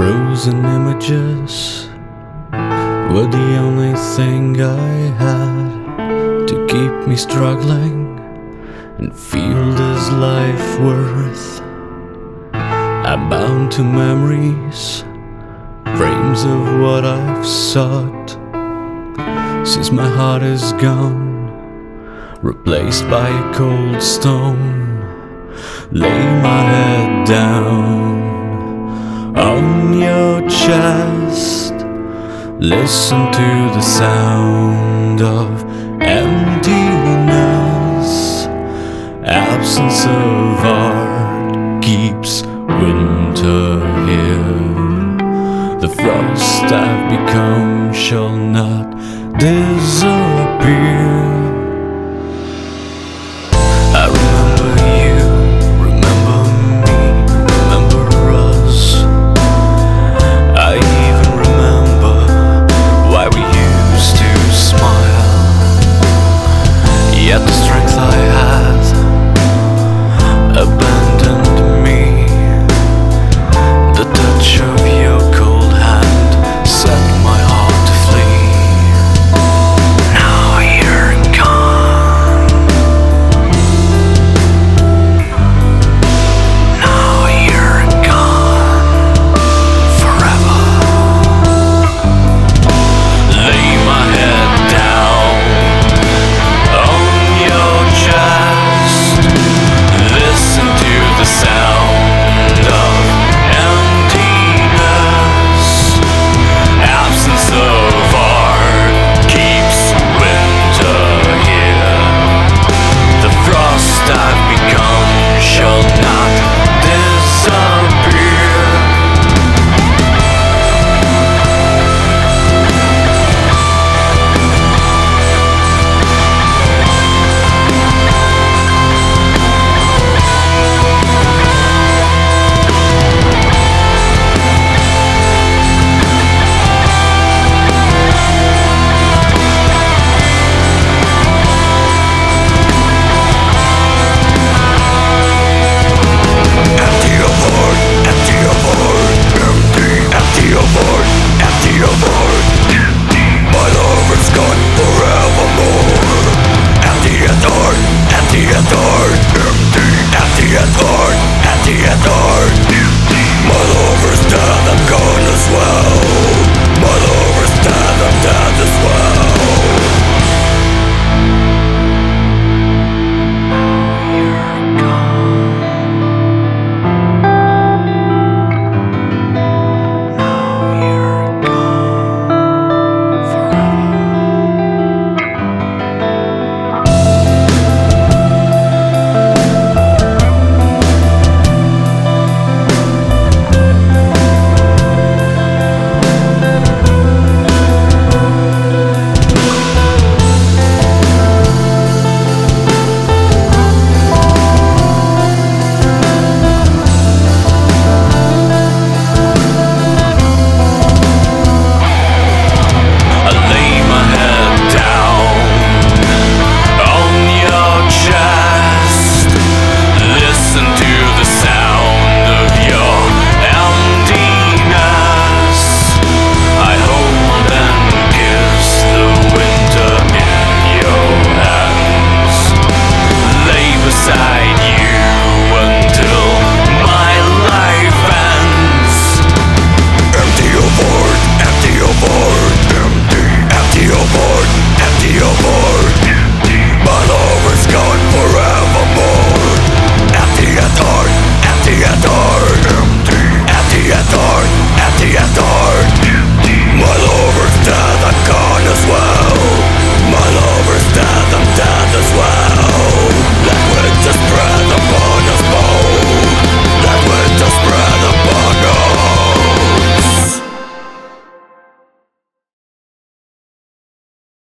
Frozen images were the only thing I had to keep me struggling and feel this life worth. I'm bound to memories, frames of what I've sought, since my heart is gone, replaced by a cold stone. Lay my head down on your chest, listen to the sound of emptiness. Absence of art keeps winter here. The frost I've become shall not disappear.